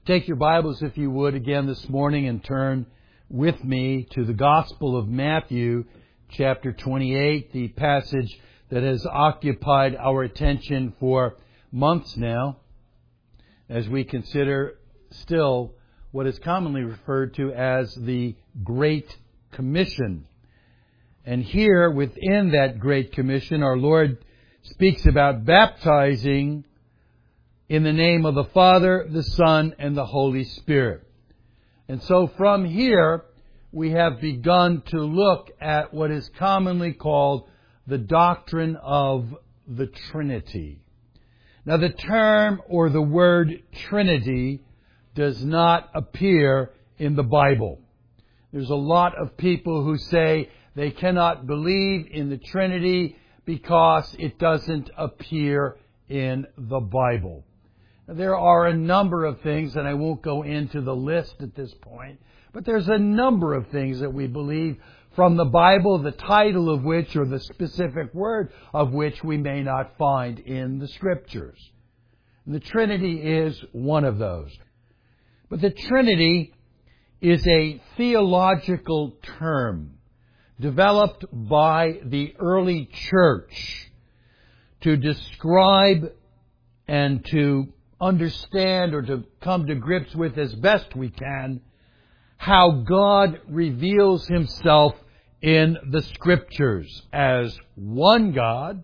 Take your Bibles, if you would, again this morning and turn with me to the Gospel of Matthew, chapter 28, the passage that has occupied our attention for months now, as we consider still what is commonly referred to as the Great Commission. And here, within that Great Commission, our Lord speaks about baptizing in the name of the Father, the Son, and the Holy Spirit. And so from here, we have begun to look at what is commonly called the doctrine of the Trinity. Now, the term or the word Trinity does not appear in the Bible. There's a lot of people who say they cannot believe in the Trinity because it doesn't appear in the Bible. There are a number of things, and I won't go into the list at this point, but there's a number of things that we believe from the Bible, the title of which or the specific word of which we may not find in the Scriptures. And the Trinity is one of those. But the Trinity is a theological term developed by the early church to describe and to understand or to come to grips with as best we can how God reveals Himself in the Scriptures as one God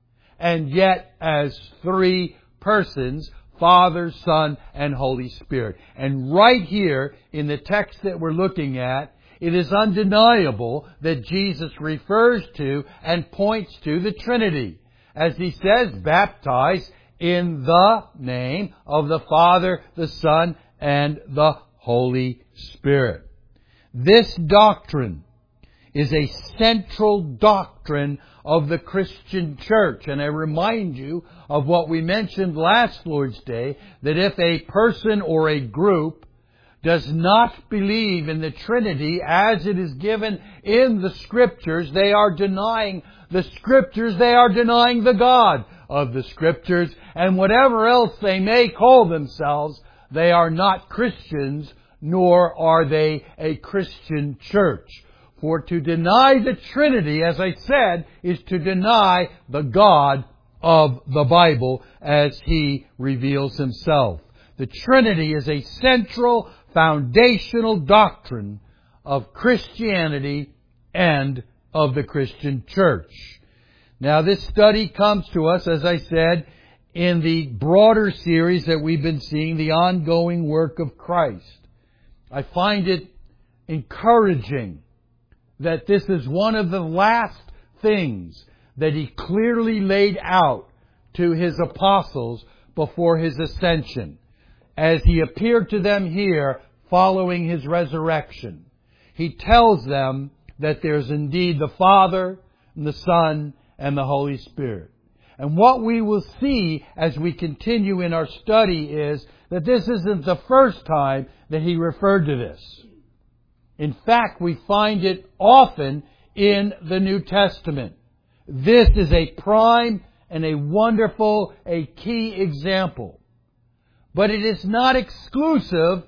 and yet as three persons, Father, Son, and Holy Spirit. And right here in the text that we're looking at, it is undeniable that Jesus refers to and points to the Trinity. As He says, baptize in the name of the Father, the Son, and the Holy Spirit. This doctrine is a central doctrine of the Christian church. And I remind you of what we mentioned last Lord's Day, that if a person or a group does not believe in the Trinity as it is given in the Scriptures, they are denying the Scriptures, they are denying the God of the Scriptures, and whatever else they may call themselves, they are not Christians, nor are they a Christian church. For to deny the Trinity, as I said, is to deny the God of the Bible as He reveals Himself. The Trinity is a central, foundational doctrine of Christianity and of the Christian church. Now, this study comes to us, as I said, in the broader series that we've been seeing, the ongoing work of Christ. I find it encouraging that this is one of the last things that He clearly laid out to His apostles before His ascension, as He appeared to them here following His resurrection. He tells them that there's indeed the Father and the Son and the Holy Spirit. And what we will see as we continue in our study is that this isn't the first time that He referred to this. In fact, we find it often in the New Testament. This is a prime and a wonderful, a key example. But it is not exclusive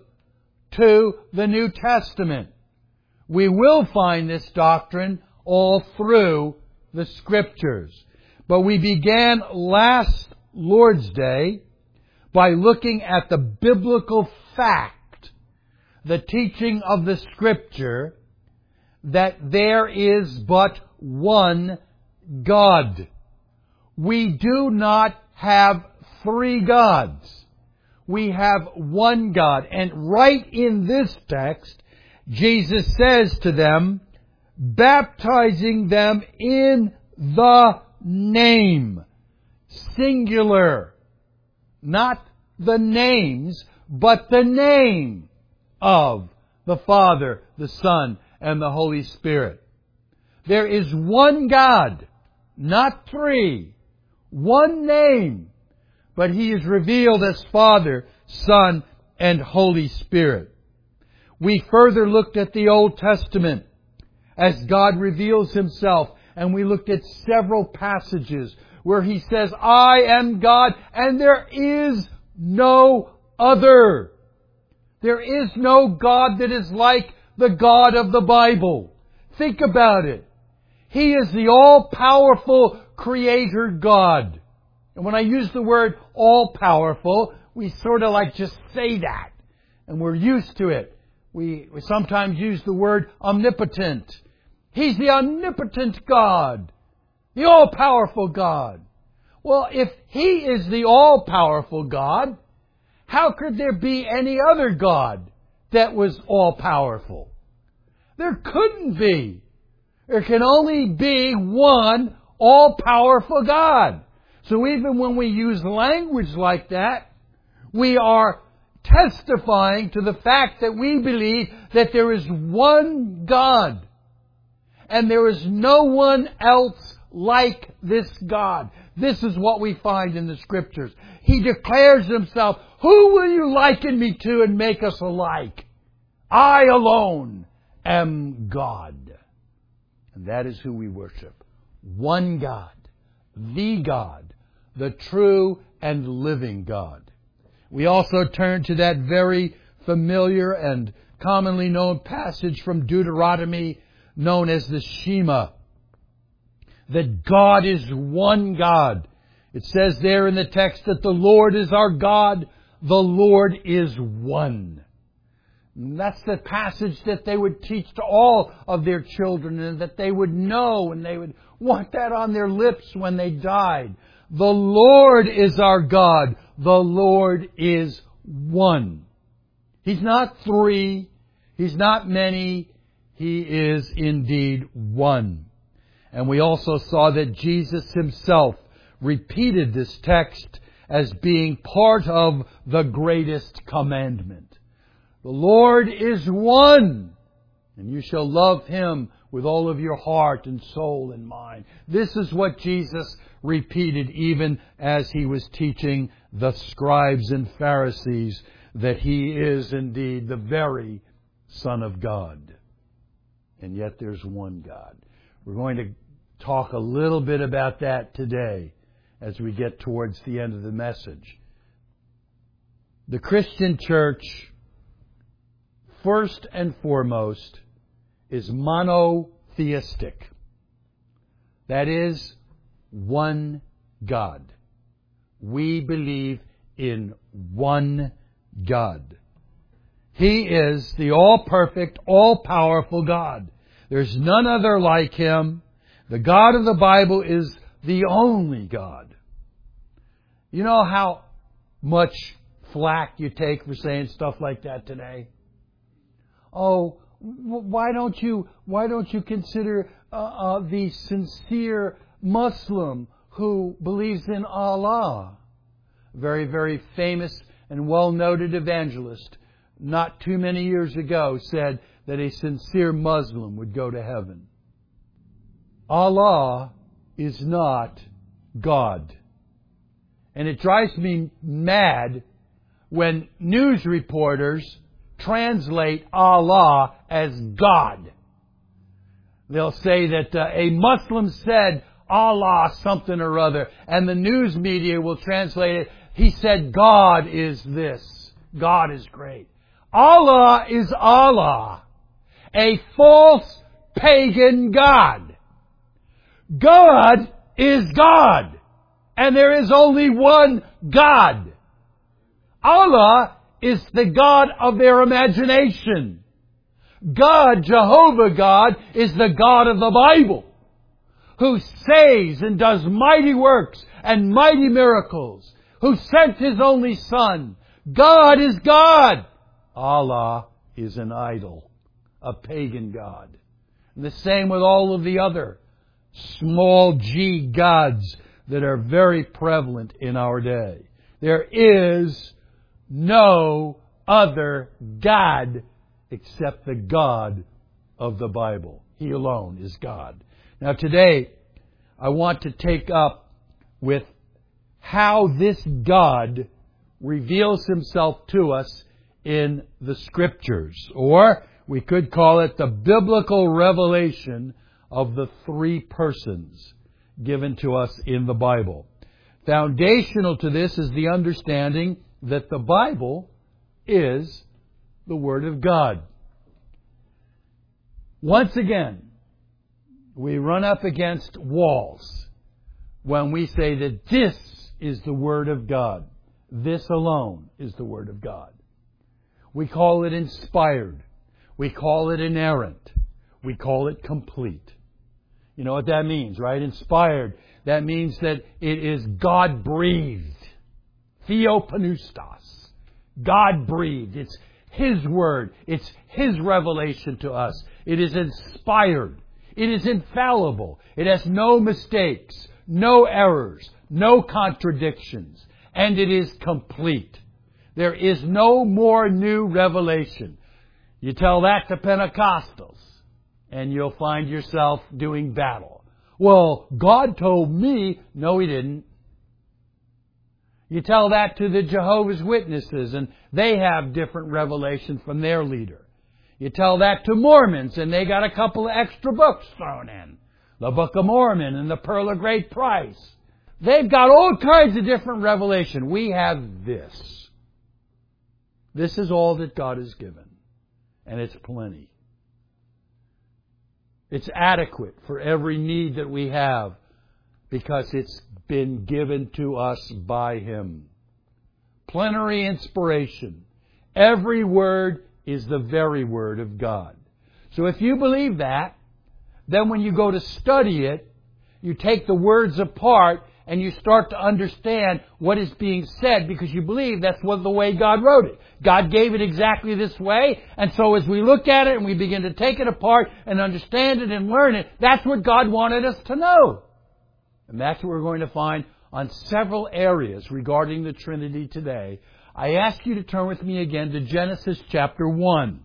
to the New Testament. We will find this doctrine all through the Scriptures. But we began last Lord's Day by looking at the biblical fact, the teaching of the Scripture, that there is but one God. We do not have three gods. We have one God. And right in this text, Jesus says to them, baptizing them in the name. Singular. Not the names, but the name of the Father, the Son, and the Holy Spirit. There is one God, not three. One name. But He is revealed as Father, Son, and Holy Spirit. We further looked at the Old Testament as God reveals Himself. And we looked at several passages where He says, I am God and there is no other. There is no God that is like the God of the Bible. Think about it. He is the all-powerful Creator God. And when I use the word all-powerful, we sort of like just say that. And we're used to it. We sometimes use the word omnipotent. He's the omnipotent God. The all-powerful God. Well, if He is the all-powerful God, how could there be any other God that was all-powerful? There couldn't be. There can only be one all-powerful God. So even when we use language like that, we are testifying to the fact that we believe that there is one God. And there is no one else like this God. This is what we find in the Scriptures. He declares Himself, "Who will you liken me to and make us alike? I alone am God." And that is who we worship. One God. The true and living God. We also turn to that very familiar and commonly known passage from Deuteronomy known as the Shema. That God is one God. It says there in the text that the Lord is our God, the Lord is one. And that's the passage that they would teach to all of their children and that they would know and they would want that on their lips when they died. The Lord is our God, the Lord is one. He's not three, He's not many, He is indeed one. And we also saw that Jesus Himself repeated this text as being part of the greatest commandment. The Lord is one, and you shall love Him with all of your heart and soul and mind. This is what Jesus repeated even as He was teaching the scribes and Pharisees that He is indeed the very Son of God. And yet there's one God. We're going to talk a little bit about that today as we get towards the end of the message. The Christian church, first and foremost, is monotheistic. That is, one God. We believe in one God. He is the all-perfect, all-powerful God. There's none other like Him. The God of the Bible is the only God. You know how much flack you take for saying stuff like that today? Oh, why don't you consider the sincere Muslim who believes in Allah? Very, very famous and well-noted evangelist not too many years ago said that a sincere Muslim would go to heaven. Allah is not God. And it drives me mad when news reporters translate Allah as God. They'll say that a Muslim said Allah something or other, and the news media will translate it, he said God is this. God is great. Allah is Allah, a false pagan God. God is God, and there is only one God. Allah is the God of their imagination. God, Jehovah God, is the God of the Bible, who saves and does mighty works and mighty miracles, who sent His only Son. God is God. Allah is an idol, a pagan god. And the same with all of the other small g gods that are very prevalent in our day. There is no other God except the God of the Bible. He alone is God. Now today, I want to take up with how this God reveals Himself to us in the Scriptures. Or we could call it the biblical revelation of the three persons given to us in the Bible. Foundational to this is the understanding that the Bible is the Word of God. Once again, we run up against walls when we say that this is the Word of God. This alone is the Word of God. We call it inspired. We call it inerrant. We call it complete. You know what that means, right? Inspired. That means that it is God-breathed. Theopneustos. God-breathed. It's His Word. It's His revelation to us. It is inspired. It is infallible. It has no mistakes, no errors, no contradictions. And it is complete. There is no more new revelation. You tell that to Pentecostals, and you'll find yourself doing battle. Well, God told me. No, He didn't. You tell that to the Jehovah's Witnesses, and they have different revelation from their leader. You tell that to Mormons, and they got a couple of extra books thrown in. The Book of Mormon and the Pearl of Great Price. They've got all kinds of different revelation. We have this. This is all that God has given. And it's plenty. It's adequate for every need that we have because it's been given to us by Him. Plenary inspiration. Every word is the very Word of God. So if you believe that, then when you go to study it, you take the words apart and you start to understand what is being said because you believe that's the way God wrote it. God gave it exactly this way. And so as we look at it and we begin to take it apart and understand it and learn it, that's what God wanted us to know. And that's what we're going to find on several areas regarding the Trinity today. I ask you to turn with me again to Genesis chapter 1.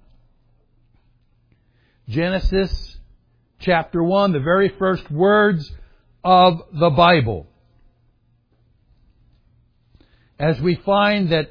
Genesis chapter 1, the very first words of the Bible. As we find that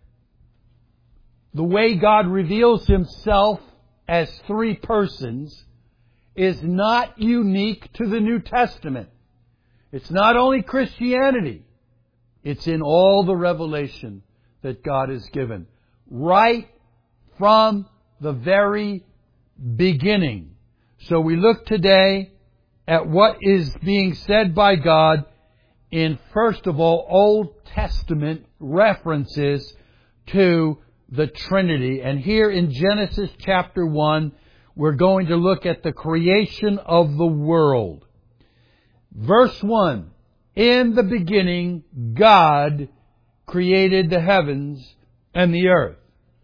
the way God reveals Himself as three persons is not unique to the New Testament. It's not only Christianity. It's in all the revelation that God has given. Right from the very beginning. So we look today at what is being said by God in, first of all, Old Testament references to the Trinity. And here in Genesis chapter 1, we're going to look at the creation of the world. Verse 1, in the beginning, God created the heavens and the earth.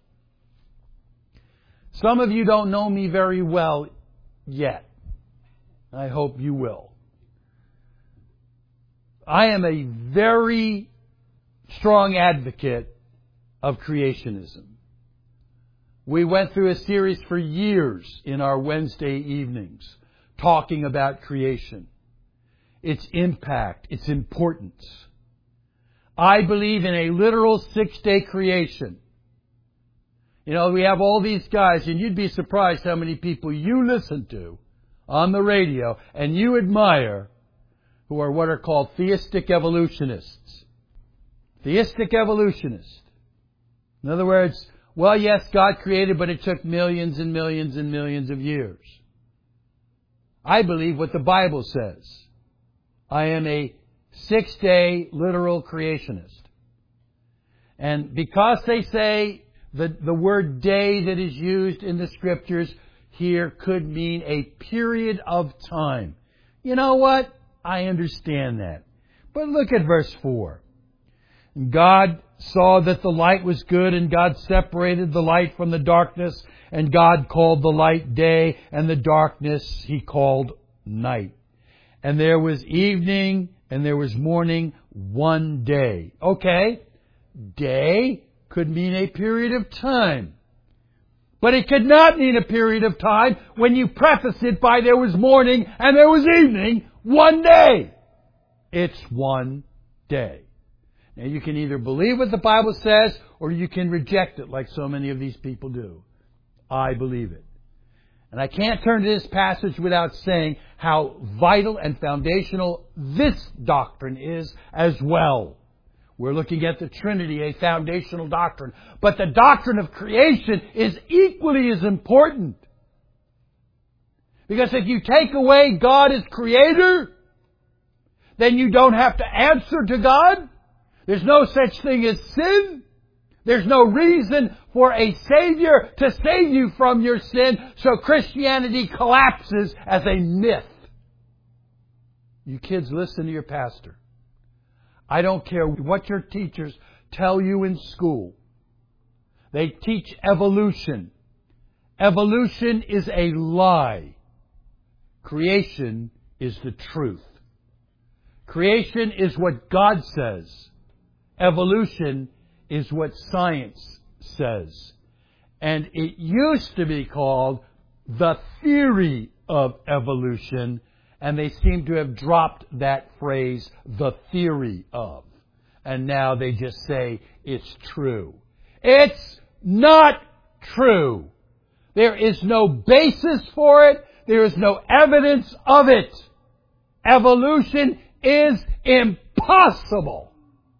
Some of you don't know me very well yet. I hope you will. I am a very strong advocate of creationism. We went through a series for years in our Wednesday evenings talking about creation, its impact, its importance. I believe in a literal 6-day creation. You know, we have all these guys, and you'd be surprised how many people you listen to on the radio and you admire who are what are called theistic evolutionists. Theistic evolutionists. In other words, well, yes, God created, but it took millions and millions and millions of years. I believe what the Bible says. I am a 6-day literal creationist. And because they say the word day that is used in the Scriptures here could mean a period of time. You know what? I understand that. But look at verse 4. God saw that the light was good, and God separated the light from the darkness, and God called the light day, and the darkness He called night. And there was evening, and there was morning, one day. Okay, day could mean a period of time. But it could not mean a period of time when you preface it by there was morning and there was evening, one day. It's one day. Now you can either believe what the Bible says or you can reject it like so many of these people do. I believe it. And I can't turn to this passage without saying how vital and foundational this doctrine is as well. We're looking at the Trinity, a foundational doctrine. But the doctrine of creation is equally as important. Because if you take away God as Creator, then you don't have to answer to God. There's no such thing as sin. There's no reason for a Savior to save you from your sin, so Christianity collapses as a myth. You kids, listen to your pastor. I don't care what your teachers tell you in school. They teach evolution. Evolution is a lie. Creation is the truth. Creation is what God says. Evolution is what science says. And it used to be called the theory of evolution, and they seem to have dropped that phrase, the theory of. And now they just say it's true. It's not true. There is no basis for it. There is no evidence of it. Evolution is impossible.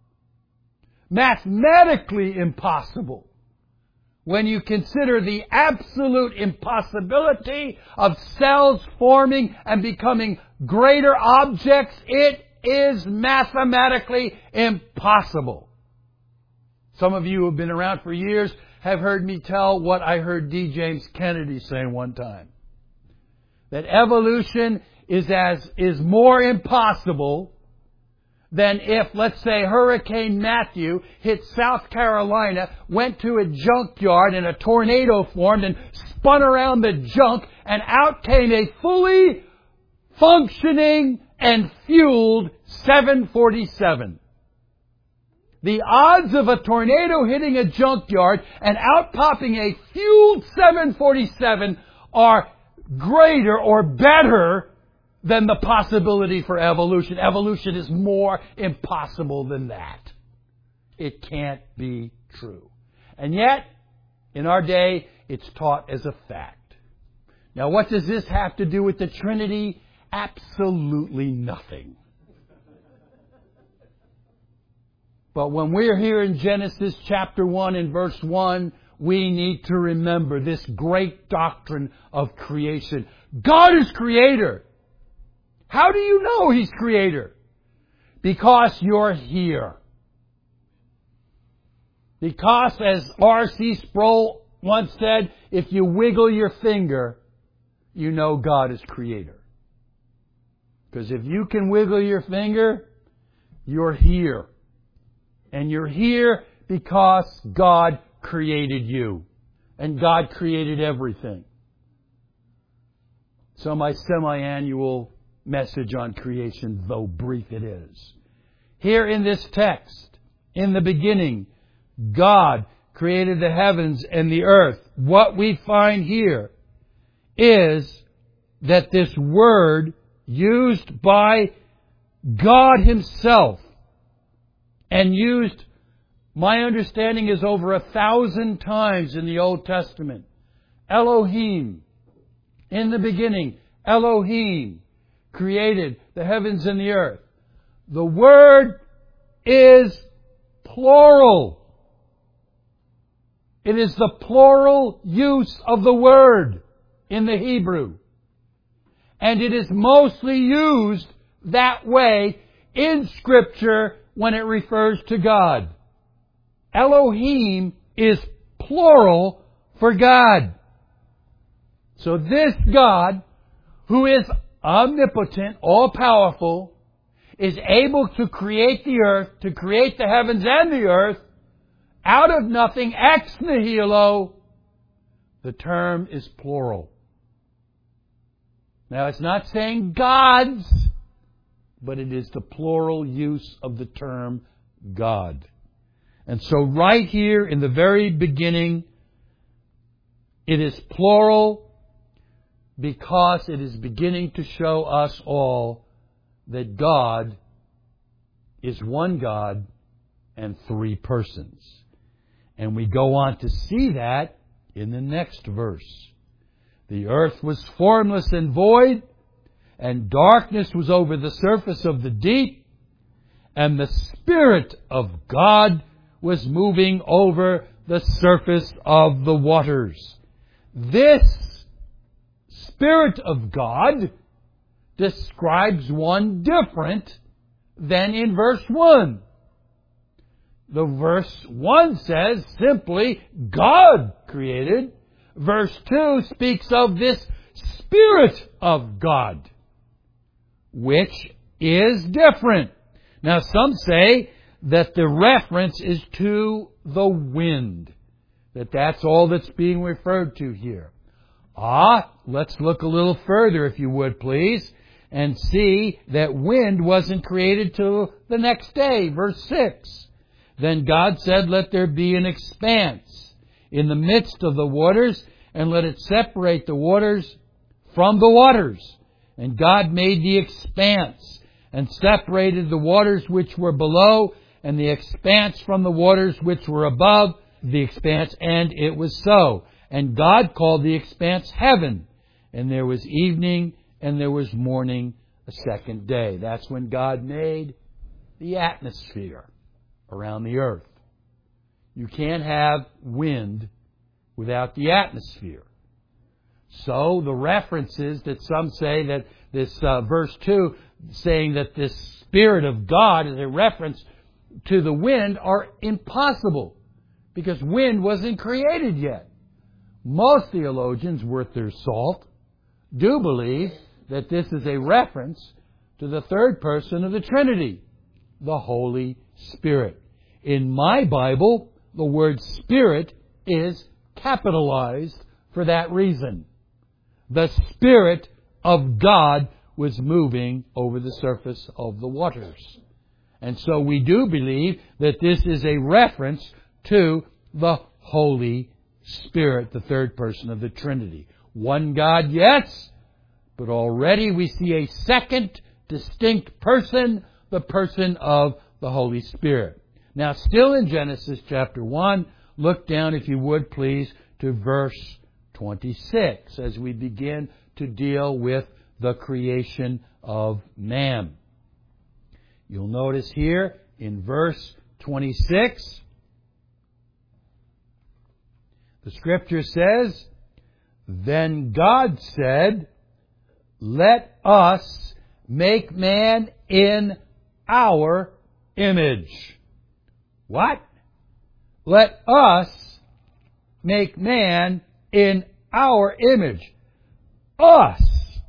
Mathematically impossible. When you consider the absolute impossibility of cells forming and becoming greater objects, it is mathematically impossible. Some of you who have been around for years have heard me tell what I heard D. James Kennedy say one time. That evolution is more impossible than if, let's say, Hurricane Matthew hit South Carolina, went to a junkyard and a tornado formed and spun around the junk, and out came a fully functioning and fueled 747. The odds of a tornado hitting a junkyard and out popping a fueled 747 are greater or better than the possibility for evolution. Evolution is more impossible than that. It can't be true. And yet, in our day, it's taught as a fact. Now, what does this have to do with the Trinity? Absolutely nothing. But when we're here in Genesis chapter 1 and verse 1, we need to remember this great doctrine of creation. God is Creator. How do you know He's Creator? Because you're here. Because, as R.C. Sproul once said, if you wiggle your finger, you know God is Creator. Because if you can wiggle your finger, you're here. And you're here because God created you. And God created everything. So my semi-annual message on creation, though brief it is. Here in this text, in the beginning, God created the heavens and the earth. What we find here is that this word used by God Himself and used, my understanding is over 1,000 times in the Old Testament. Elohim. In the beginning, Elohim created the heavens and the earth. The word is plural. It is the plural use of the word in the Hebrew. And it is mostly used that way in Scripture when it refers to God. Elohim is plural for God. So this God, who is omnipotent, all-powerful, is able to create the earth, to create the heavens and the earth, out of nothing, ex nihilo. The term is plural. Now, it's not saying gods, but it is the plural use of the term God. And so right here in the very beginning, it is plural because it is beginning to show us all that God is one God and three persons. And we go on to see that in the next verse. The earth was formless and void, and darkness was over the surface of the deep, and the Spirit of God was moving over the surface of the waters. This Spirit of God describes one different than in verse 1. The verse 1 says simply, God created. Verse 2 speaks of this Spirit of God, which is different. Now, some say that the reference is to the wind, that's all that's being referred to here. Let's look a little further, if you would, please, and see that wind wasn't created till the next day. Verse 6. Then God said, let there be an expanse in the midst of the waters, and let it separate the waters from the waters. And God made the expanse, and separated the waters which were below, and the expanse from the waters which were above the expanse, and it was so. And God called the expanse heaven. And there was evening, and there was morning, a second day. That's when God made the atmosphere around the earth. You can't have wind without the atmosphere. So the references that some say that this verse 2 saying that this Spirit of God is a reference to the wind are impossible, because wind wasn't created yet. Most theologians, worth their salt, do believe that this is a reference to the third person of the Trinity, the Holy Spirit. In my Bible, the word Spirit is capitalized for that reason. The Spirit of God was moving over the surface of the waters. And so we do believe that this is a reference to the Holy Spirit, the third person of the Trinity. One God, yes, but already we see a second distinct person, the person of the Holy Spirit. Now, still in Genesis chapter 1, look down, if you would please, to verse 26 as we begin to deal with the creation of man. You'll notice here in verse 26, the Scripture says, Then God said, Let us make man in our image. What? Let us make man in our image. Us.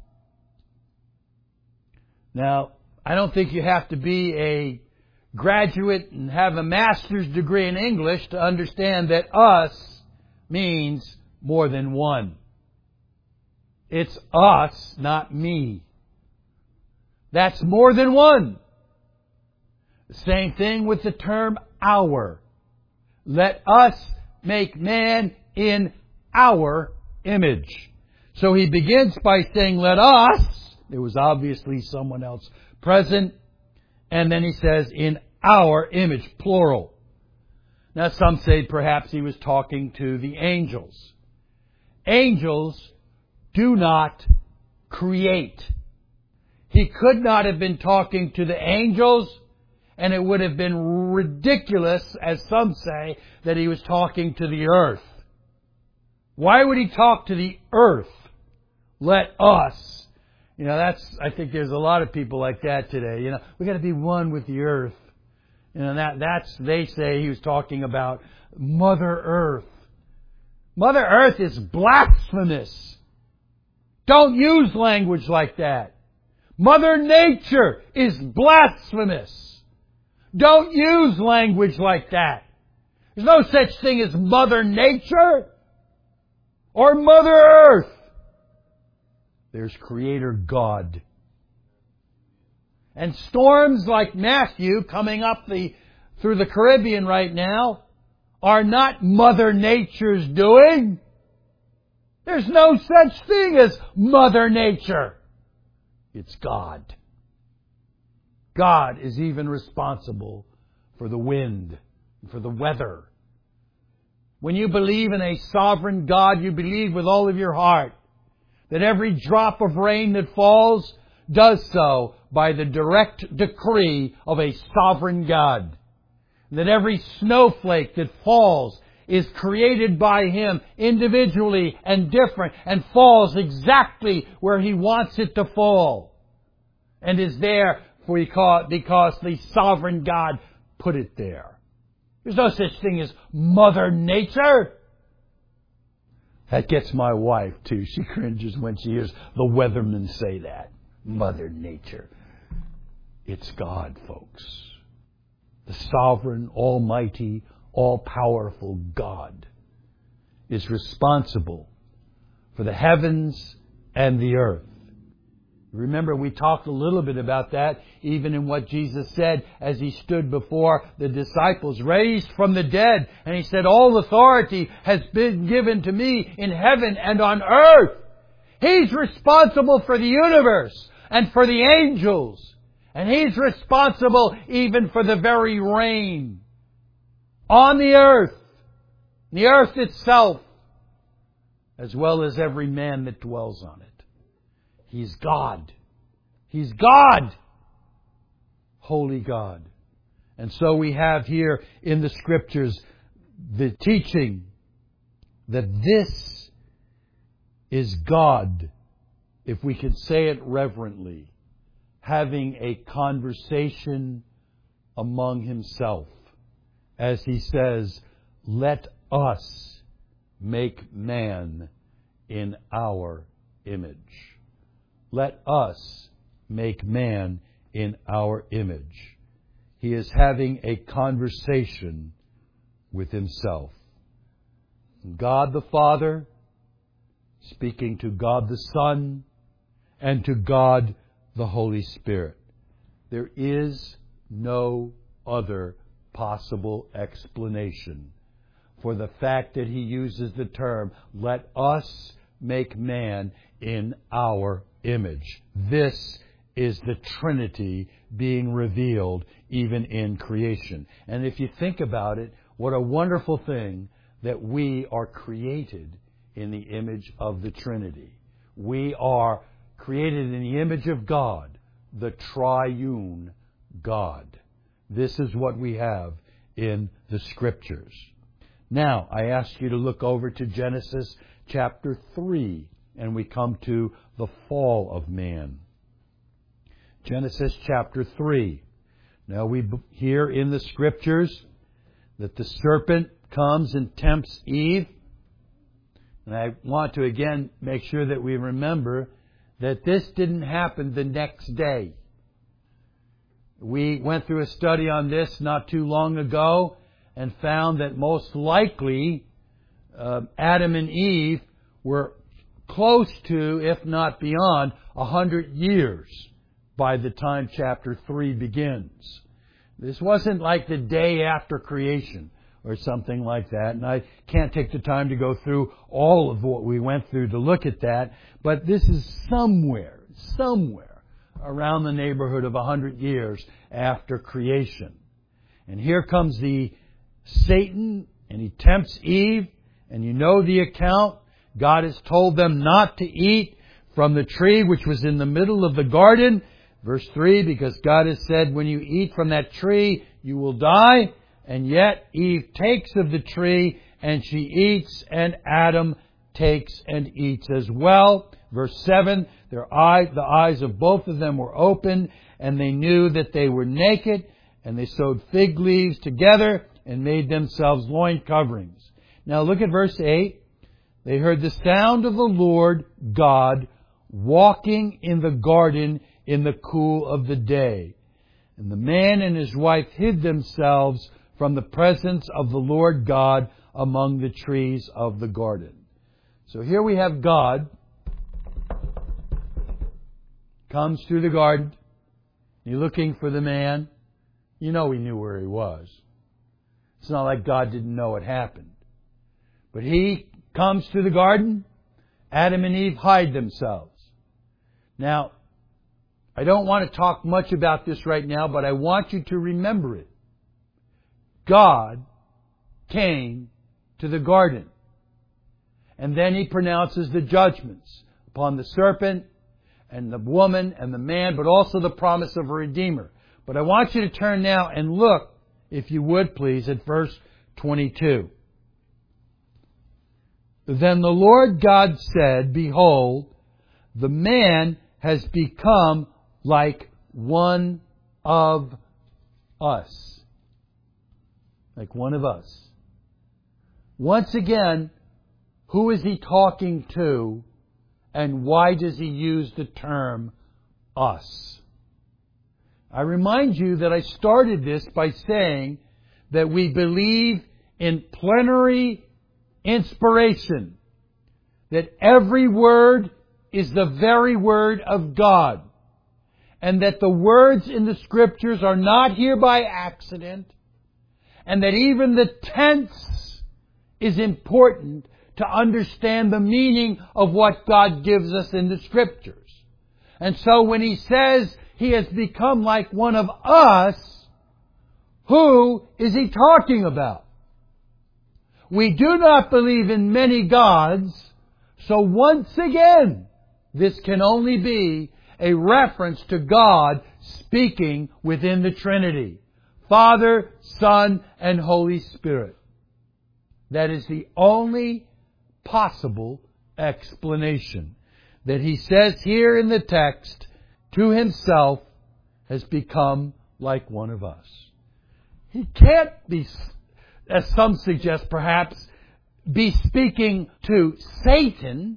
Now, I don't think you have to be a graduate and have a master's degree in English to understand that us means more than one. It's us, not me. That's more than one. The same thing with the term our. Let us make man in our image. So he begins by saying, let us. There was obviously someone else present. And then he says, in our image, plural. Now some say perhaps he was talking to the angels. Angels do not create. He could not have been talking to the angels, and it would have been ridiculous, as some say, that he was talking to the earth. Why would he talk to the earth? Let us. I think there's a lot of people like that today. We got to be one with the earth. They say he was talking about Mother Earth. Mother Earth is blasphemous. Don't use language like that. Mother Nature is blasphemous. Don't use language like that. There's no such thing as Mother Nature or Mother Earth. There's Creator God. And storms like Matthew coming up through the Caribbean right now are not Mother Nature's doing. There's no such thing as Mother Nature. It's God. God is even responsible for the wind, for the weather. When you believe in a sovereign God, you believe with all of your heart that every drop of rain that falls does so by the direct decree of a sovereign God. That every snowflake that falls is created by Him individually and different and falls exactly where He wants it to fall. And is there because the sovereign God put it there. There's no such thing as Mother Nature. That gets my wife too. She cringes when she hears the weathermen say that. Mother Nature. It's God, folks. The sovereign, almighty, all-powerful God is responsible for the heavens and the earth. Remember, we talked a little bit about that, even in what Jesus said as He stood before the disciples, raised from the dead. And He said, all authority has been given to me in heaven and on earth. He's responsible for the universe and for the angels. And He's responsible even for the very rain on the earth itself, as well as every man that dwells on it. He's God. He's God. Holy God. And so we have here in the Scriptures the teaching that this is God, if we can say it reverently, having a conversation among Himself. As He says, let us make man in our image. Let us make man in our image. He is having a conversation with Himself. God the Father speaking to God the Son and to God the Holy Spirit. There is no other possible explanation for the fact that He uses the term, let us make man in our image. This is the Trinity being revealed even in creation. And if you think about it, what a wonderful thing that we are created in the image of the Trinity. We are created in the image of God, the triune God. This is what we have in the Scriptures. Now, I ask you to look over to Genesis chapter 3, and we come to the fall of man. Genesis chapter 3. Now, we hear in the Scriptures that the serpent comes and tempts Eve. And I want to again make sure that we remember that this didn't happen the next day. We went through a study on this not too long ago and found that most likely Adam and Eve were close to, if not beyond, 100 years by the time chapter 3 begins. This wasn't like the day after creation or something like that. And I can't take the time to go through all of what we went through to look at that. But this is somewhere around the neighborhood of 100 years after creation. And here comes the Satan, and he tempts Eve. And you know the account. God has told them not to eat from the tree which was in the middle of the garden. Verse 3, because God has said, when you eat from that tree, you will die. And yet Eve takes of the tree and she eats, and Adam takes and eats as well. Verse 7, the eyes of both of them were opened, and they knew that they were naked, and they sewed fig leaves together and made themselves loin coverings. Now look at verse 8. They heard the sound of the Lord God walking in the garden in the cool of the day. And the man and his wife hid themselves from the presence of the Lord God among the trees of the garden. So here we have God comes through the garden. He's looking for the man. You know he knew where he was. It's not like God didn't know it happened. But he comes through the garden. Adam and Eve hide themselves. Now, I don't want to talk much about this right now, but I want you to remember it. God came to the garden. And then He pronounces the judgments upon the serpent and the woman and the man, but also the promise of a Redeemer. But I want you to turn now and look, if you would please, at verse 22. Then the Lord God said, Behold, the man has become like one of us. Like one of us. Once again, who is he talking to, and why does he use the term us? I remind you that I started this by saying that we believe in plenary inspiration, that every word is the very word of God, and that the words in the Scriptures are not here by accident, and that even the tense is important to understand the meaning of what God gives us in the Scriptures. And so when He says He has become like one of us, who is He talking about? We do not believe in many gods, so once again, this can only be a reference to God speaking within the Trinity. Father, Son, and Holy Spirit. That is the only possible explanation. That He says here in the text, to Himself, has become like one of us. He can't be, as some suggest perhaps, be speaking to Satan.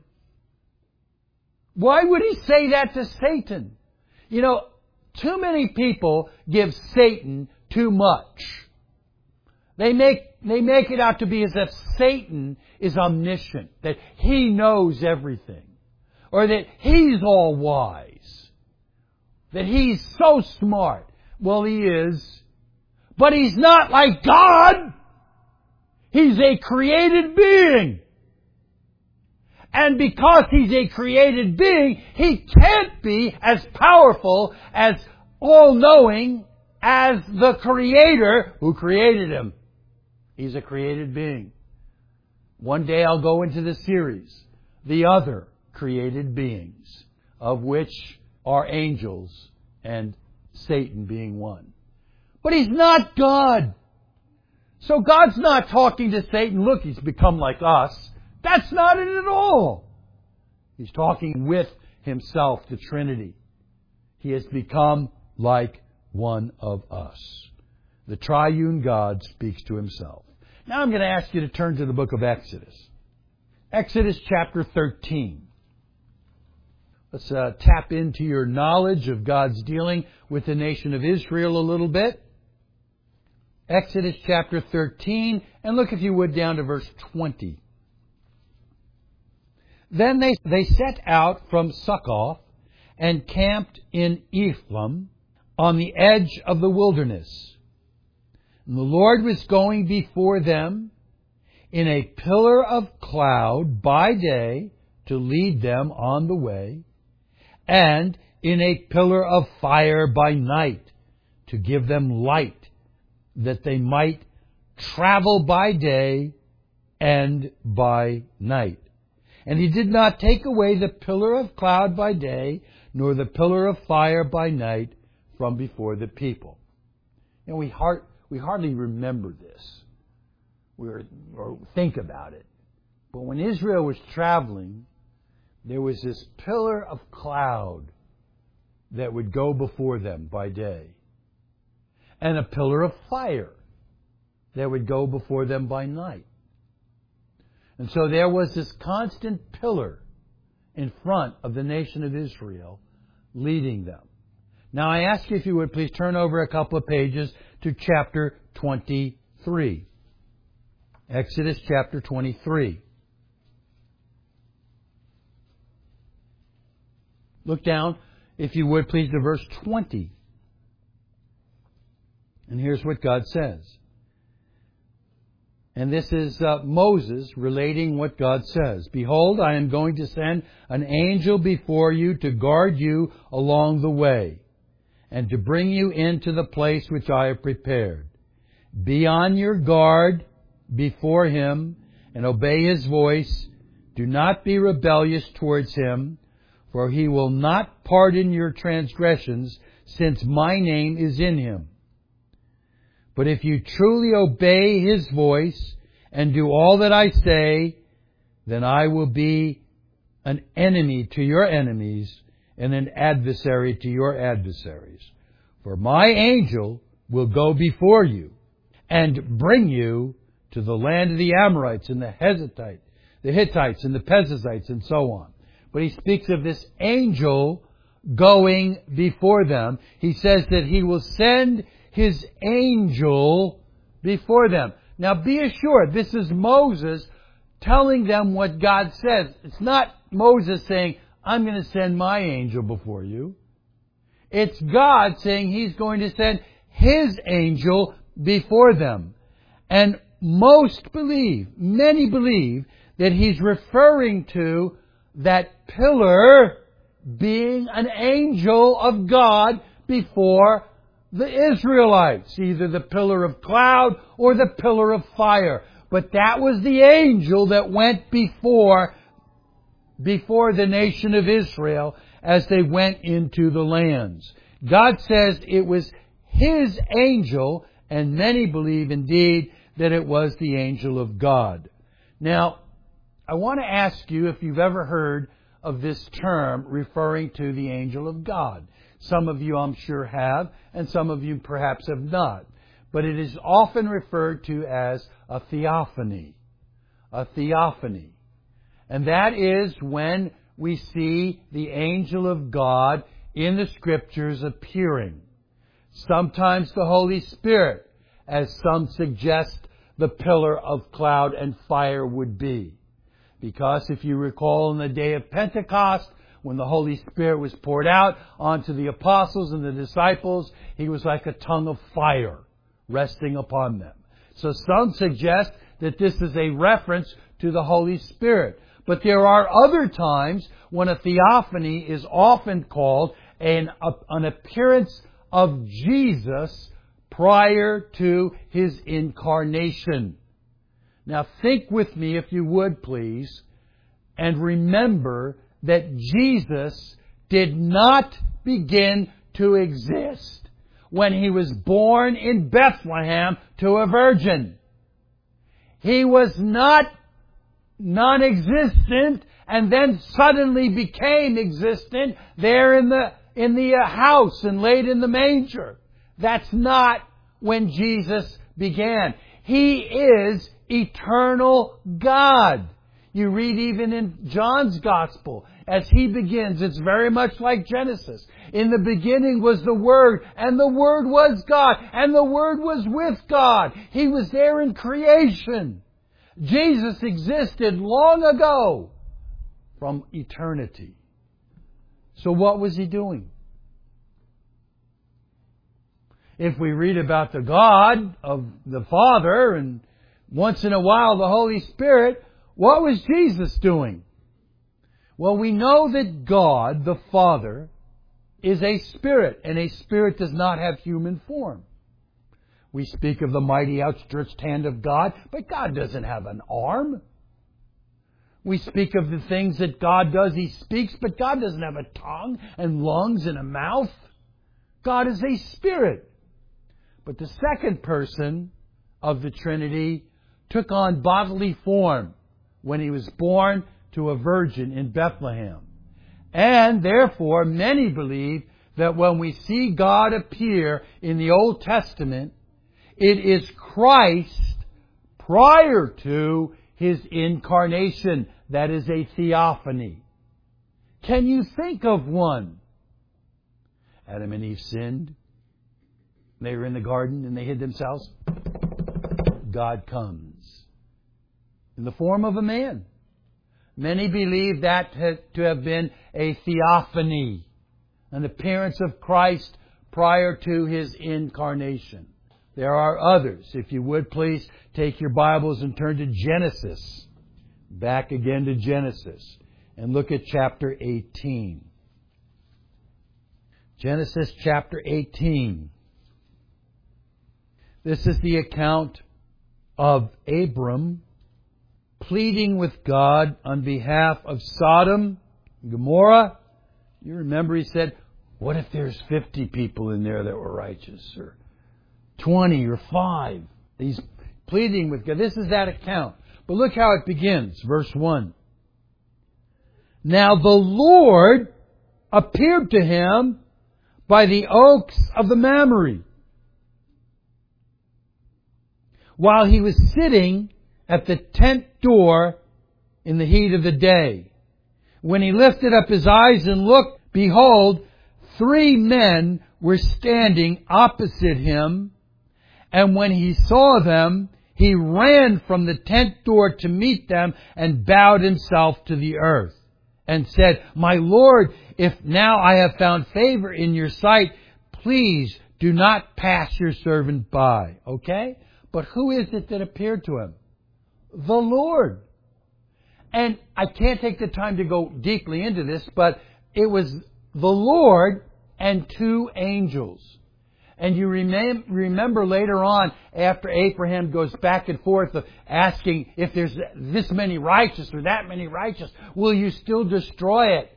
Why would He say that to Satan? You know, too many people give Satan too much. They make it out to be as if Satan is omniscient, that he knows everything, or that he's all wise, that he's so smart. Well, he is, but he's not like God. He's a created being. And because He's a created being, He can't be as powerful, as all-knowing as the Creator who created Him. He's a created being. One day I'll go into the series, the other created beings, of which are angels and Satan being one. But He's not God. So God's not talking to Satan, look, he's become like us. That's not it at all. He's talking with Himself, the Trinity. He has become like one of us. The triune God speaks to Himself. Now I'm going to ask you to turn to the book of Exodus. Exodus chapter 13. Let's tap into your knowledge of God's dealing with the nation of Israel a little bit. Exodus chapter 13, and look if you would down to verse 20. Then they set out from Succoth and camped in Ephraim on the edge of the wilderness. And the Lord was going before them in a pillar of cloud by day to lead them on the way, and in a pillar of fire by night to give them light, that they might travel by day and by night. And He did not take away the pillar of cloud by day, nor the pillar of fire by night from before the people. And we hardly remember this, or think about it. But when Israel was traveling, there was this pillar of cloud that would go before them by day, and a pillar of fire that would go before them by night. And so there was this constant pillar in front of the nation of Israel leading them. Now I ask you if you would please turn over a couple of pages to chapter 23. Exodus chapter 23. Look down, if you would please, to verse 20. And here's what God says. And this is Moses relating what God says. Behold, I am going to send an angel before you to guard you along the way, and to bring you into the place which I have prepared. Be on your guard before Him, and obey His voice. Do not be rebellious towards Him, for He will not pardon your transgressions, since my name is in Him. But if you truly obey His voice and do all that I say, then I will be an enemy to your enemies and an adversary to your adversaries. For my angel will go before you and bring you to the land of the Amorites and the Hittites and the Perizzites and so on. But he speaks of this angel going before them. He says that He will send His angel before them. Now be assured, this is Moses telling them what God says. It's not Moses saying, I'm going to send my angel before you. It's God saying He's going to send His angel before them. And many believe that He's referring to that pillar being an angel of God before the Israelites, either the pillar of cloud or the pillar of fire. But that was the angel that went before the nation of Israel as they went into the lands. God says it was His angel, and many believe indeed that it was the angel of God. Now, I want to ask you if you've ever heard of this term referring to the angel of God. Some of you, I'm sure, have, and some of you perhaps have not. But it is often referred to as a theophany. A theophany. And that is when we see the angel of God in the Scriptures appearing. Sometimes the Holy Spirit, as some suggest the pillar of cloud and fire would be. Because if you recall in the day of Pentecost, when the Holy Spirit was poured out onto the apostles and the disciples, He was like a tongue of fire resting upon them. So some suggest that this is a reference to the Holy Spirit. But there are other times when a theophany is often called an appearance of Jesus prior to His incarnation. Now think with me, if you would please, and remember that Jesus did not begin to exist when He was born in Bethlehem to a virgin. He was not non-existent and then suddenly became existent there in the house and laid in the manger. That's not when Jesus began. He is eternal God. You read even in John's Gospel, as he begins, it's very much like Genesis. In the beginning was the Word, and the Word was God, and the Word was with God. He was there in creation. Jesus existed long ago from eternity. So what was He doing? If we read about the God of the Father and once in a while the Holy Spirit, what was Jesus doing? Well, we know that God, the Father, is a Spirit, and a Spirit does not have human form. We speak of the mighty outstretched hand of God, but God doesn't have an arm. We speak of the things that God does. He speaks, but God doesn't have a tongue and lungs and a mouth. God is a Spirit. But the second person of the Trinity took on bodily form when He was born to a virgin in Bethlehem. And therefore, many believe that when we see God appear in the Old Testament, it is Christ prior to His incarnation. That is a theophany. Can you think of one? Adam and Eve sinned. They were in the garden and they hid themselves. God comes in the form of a man. Many believe that to have been a theophany, an appearance of Christ prior to His incarnation. There are others. If you would please take your Bibles and turn to Genesis. Back again to Genesis. And look at chapter 18. Genesis chapter 18. This is the account of Abram pleading with God on behalf of Sodom, Gomorrah, You remember he said, what if there's 50 people in there that were righteous? Or 20 or 5? He's pleading with God. This is that account. But look how it begins. Verse 1. Now the Lord appeared to him by the oaks of the Mamre, while he was sitting at the tent door in the heat of the day. When he lifted up his eyes and looked, behold, 3 men were standing opposite him. And when he saw them, he ran from the tent door to meet them and bowed himself to the earth and said, My Lord, if now I have found favor in your sight, please do not pass your servant by. Okay? But who is it that appeared to him? The Lord. And I can't take the time to go deeply into this, but it was the Lord and 2 angels. And you remember later on, after Abraham goes back and forth of asking if there's this many righteous or that many righteous, will you still destroy it?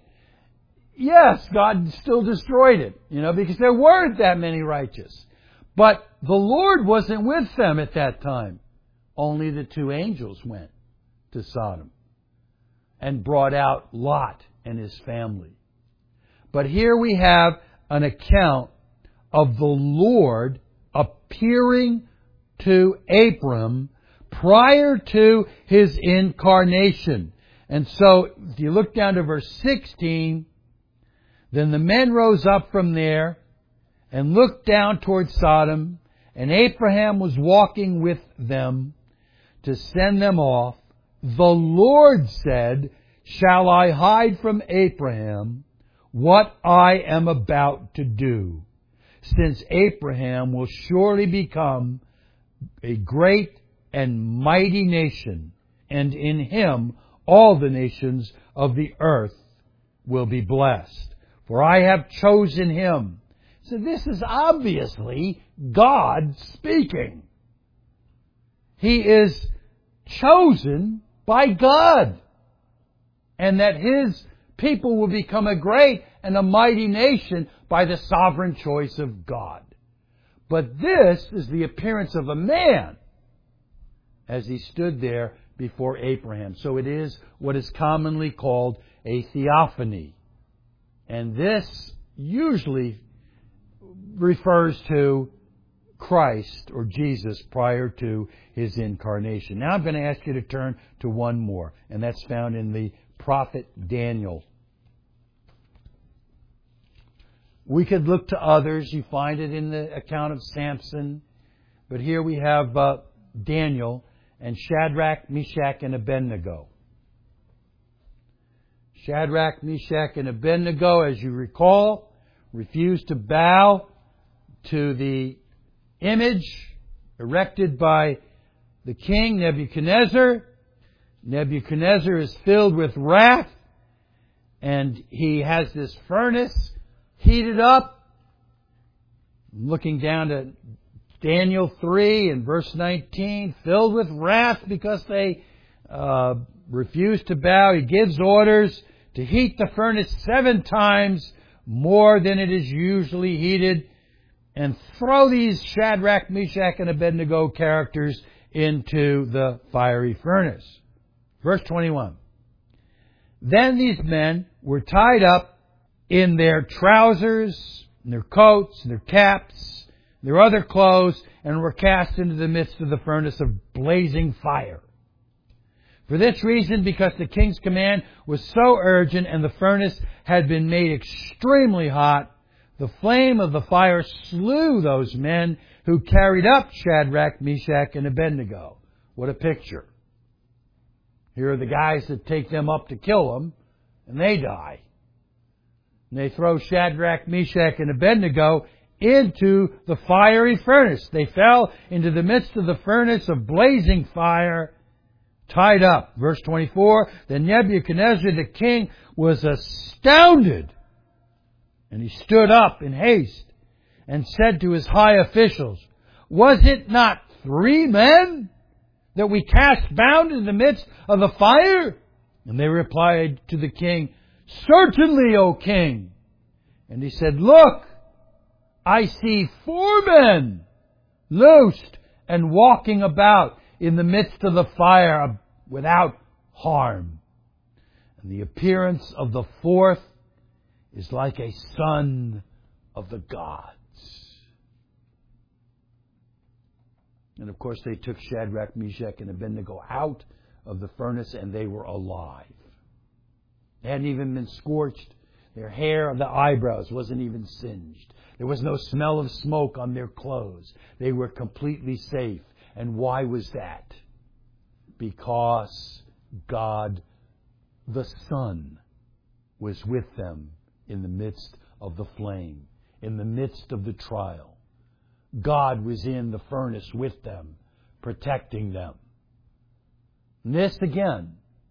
Yes, God still destroyed it, because there weren't that many righteous. But the Lord wasn't with them at that time. Only the 2 angels went to Sodom and brought out Lot and his family. But here we have an account of the Lord appearing to Abram prior to his incarnation. And so, if you look down to verse 16, then the men rose up from there and looked down toward Sodom, and Abraham was walking with them to send them off. The Lord said, Shall I hide from Abraham what I am about to do? Since Abraham will surely become a great and mighty nation, and in him all the nations of the earth will be blessed. For I have chosen him. So this is obviously God speaking. He is chosen by God. And that his people will become a great and a mighty nation by the sovereign choice of God. But this is the appearance of a man as he stood there before Abraham. So it is what is commonly called a theophany. And this usually refers to Christ or Jesus prior to his incarnation. Now I'm going to ask you to turn to one more, and that's found in the prophet Daniel. We could look to others. You find it in the account of Samson. But here we have Daniel and Shadrach, Meshach, and Abednego. Shadrach, Meshach, and Abednego, as you recall, refused to bow to the image erected by the king Nebuchadnezzar. Nebuchadnezzar is filled with wrath, and he has this furnace heated up. Looking down to Daniel 3 and verse 19, filled with wrath because they refused to bow. He gives orders to heat the furnace 7 times more than it is usually heated, and throw these Shadrach, Meshach, and Abednego characters into the fiery furnace. Verse 21. Then these men were tied up in their trousers, and their coats, and their caps, and their other clothes, and were cast into the midst of the furnace of blazing fire. For this reason, because the king's command was so urgent and the furnace had been made extremely hot, the flame of the fire slew those men who carried up Shadrach, Meshach, and Abednego. What a picture. Here are the guys that take them up to kill them, and they die. And they throw Shadrach, Meshach, and Abednego into the fiery furnace. They fell into the midst of the furnace of blazing fire, tied up. Verse 24, Then Nebuchadnezzar the king was astounded, and he stood up in haste and said to his high officials, Was it not 3 men that we cast bound in the midst of the fire? And they replied to the king, Certainly, O king. And he said, "Look, I see 4 men loosed and walking about in the midst of the fire without harm. And the appearance of the 4th is like a son of the gods." And of course they took Shadrach, Meshach, and Abednego out of the furnace, and they were alive. They hadn't even been scorched. Their hair, the eyebrows, wasn't even singed. There was no smell of smoke on their clothes. They were completely safe. And why was that? Because God, the Son, was with them in the midst of the flame, in the midst of the trial. God was in the furnace with them, protecting them. And this, again,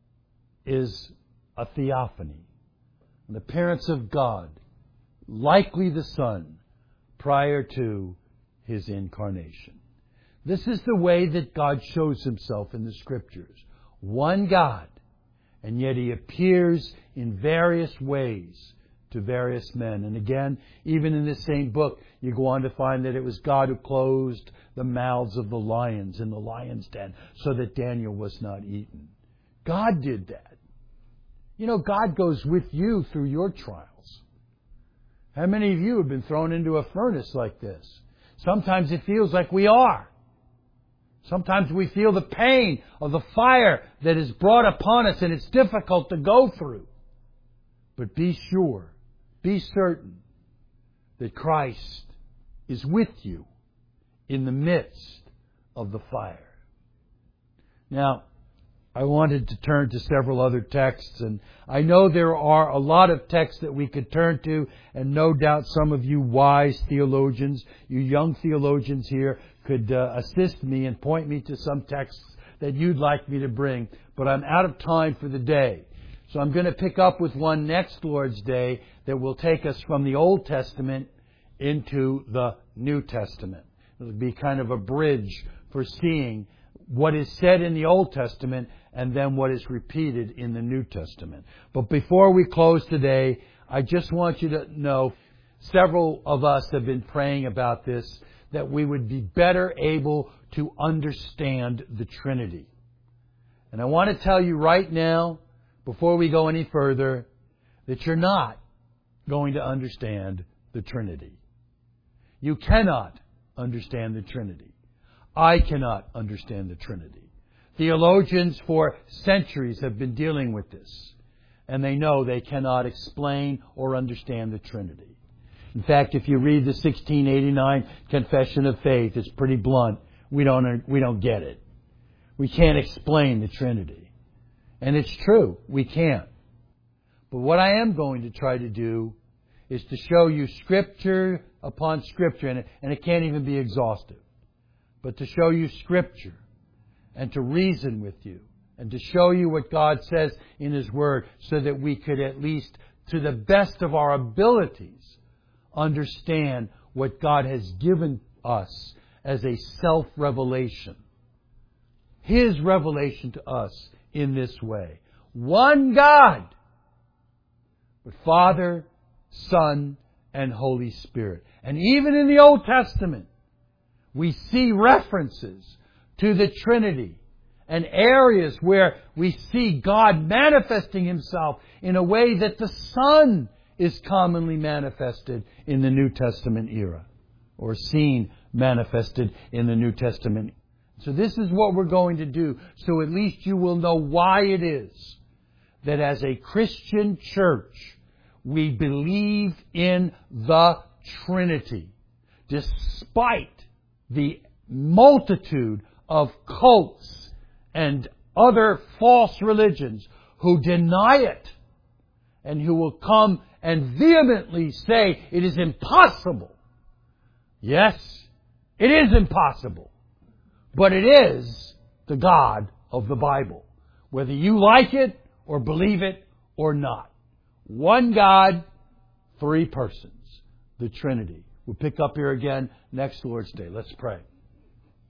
is a theophany, an appearance of God, likely the Son, prior to His incarnation. This is the way that God shows Himself in the Scriptures. One God, and yet He appears in various ways to various men. And again, even in this same book, you go on to find that it was God who closed the mouths of the lions in the lion's den so that Daniel was not eaten. God did that. You know, God goes with you through your trials. How many of you have been thrown into a furnace like this? Sometimes it feels like we are. Sometimes we feel the pain of the fire that is brought upon us, and it's difficult to go through. But be sure, be certain that Christ is with you in the midst of the fire. Now, I wanted to turn to several other texts, and I know there are a lot of texts that we could turn to, and no doubt some of you wise theologians, you young theologians here, could assist me and point me to some texts that you'd like me to bring, but I'm out of time for the day. So I'm going to pick up with one next Lord's Day that will take us from the Old Testament into the New Testament. It'll be kind of a bridge for seeing what is said in the Old Testament and then what is repeated in the New Testament. But before we close today, I just want you to know, several of us have been praying about this, that we would be better able to understand the Trinity. And I want to tell you right now, before we go any further, that you're not going to understand the Trinity. You cannot understand the Trinity. I cannot understand the Trinity. Theologians for centuries have been dealing with this, and they know they cannot explain or understand the Trinity. In fact, if you read the 1689 Confession of Faith, it's pretty blunt. We don't get it. We can't explain the Trinity. And it's true, we can't. But what I am going to try to do is to show you Scripture upon Scripture, and it can't even be exhaustive, but to show you Scripture and to reason with you and to show you what God says in His Word so that we could at least, to the best of our abilities, understand what God has given us as a self-revelation. His revelation to us in this way. One God, but Father, Son, and Holy Spirit. And even in the Old Testament, we see references to the Trinity and areas where we see God manifesting Himself in a way that the Son is commonly manifested in the New Testament era, or seen manifested in the New Testament. So this is what we're going to do, so at least you will know why it is that as a Christian church, we believe in the Trinity, despite the multitude of cults and other false religions who deny it and who will come and vehemently say it is impossible. Yes, it is impossible. But it is the God of the Bible, whether you like it or believe it or not. One God, 3 persons, the Trinity. We'll pick up here again next Lord's Day. Let's pray.